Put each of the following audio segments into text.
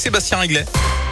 Sébastien Réglet.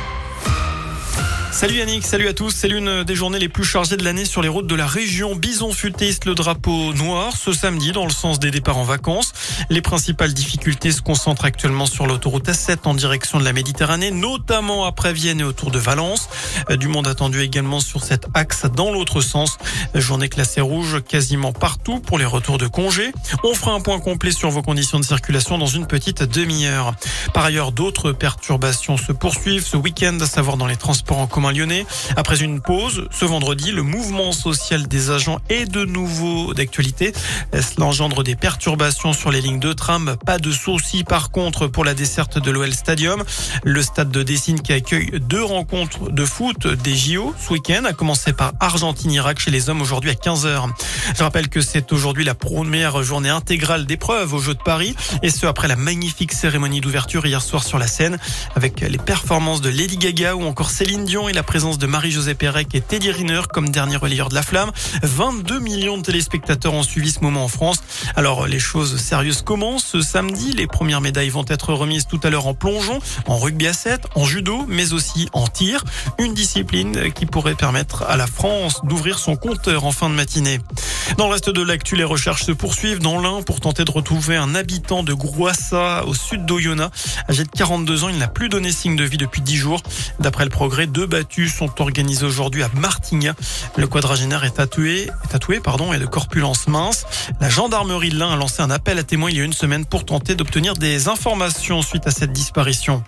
Salut Yannick, salut à tous. C'est l'une des journées les plus chargées de l'année sur les routes de la région. Bison futiste le drapeau noir ce samedi dans le sens des départs en vacances. Les principales difficultés se concentrent actuellement sur l'autoroute A7 en direction de la Méditerranée, notamment après Vienne et autour de Valence. Du monde attendu également sur cet axe dans l'autre sens. Journée classée rouge quasiment partout pour les retours de congés. On fera un point complet sur vos conditions de circulation dans une petite demi-heure. Par ailleurs, d'autres perturbations se poursuivent ce week-end, à savoir dans les transports en commun lyonnais. Après une pause, ce vendredi, le mouvement social des agents est de nouveau d'actualité. Cela engendre des perturbations sur les lignes de tram. Pas de soucis par contre pour la desserte de l'OL Stadium. Le stade de Dessine qui accueille 2 rencontres de foot des JO ce week-end, a commencé par Argentine-Irak chez les hommes aujourd'hui à 15h. Je rappelle que c'est aujourd'hui la première journée intégrale d'épreuves aux Jeux de Paris, et ce après la magnifique cérémonie d'ouverture hier soir sur la Seine, avec les performances de Lady Gaga ou encore Céline Dion et la présence de Marie-Josée Pérec et Teddy Riner comme dernier relayeur de la flamme. 22 millions de téléspectateurs ont suivi ce moment en France. Alors les choses sérieuses commencent ce samedi. Les premières médailles vont être remises tout à l'heure en plongeon, en rugby à 7, en judo, mais aussi en tir. Une discipline qui pourrait permettre à la France d'ouvrir son compteur en fin de matinée. Dans le reste de l'actu, les recherches se poursuivent dans l'Ain pour tenter de retrouver un habitant de Grouassa au sud d'Oyonnax. Âgé de 42 ans, il n'a plus donné signe de vie depuis 10 jours. D'après le Progrès, 2 battues sont organisées aujourd'hui à Martignas. Le quadragénaire est tatoué et de corpulence mince. La gendarmerie de l'Ain a lancé un appel à témoins il y a une semaine pour tenter d'obtenir des informations suite à cette disparition.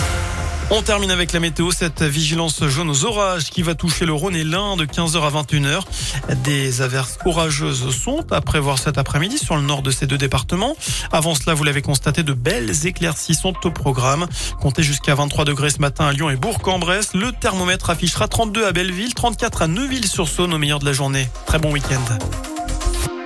On termine avec la météo, cette vigilance jaune aux orages qui va toucher le Rhône et l'Ain de 15h à 21h. Des averses orageuses sont à prévoir cet après-midi sur le nord de ces 2 départements. Avant cela, vous l'avez constaté, de belles éclaircies sont au programme. Comptez jusqu'à 23 degrés ce matin à Lyon et Bourg-en-Bresse. Le thermomètre affichera 32 à Belleville, 34 à Neuville-sur-Saône au meilleur de la journée. Très bon week-end.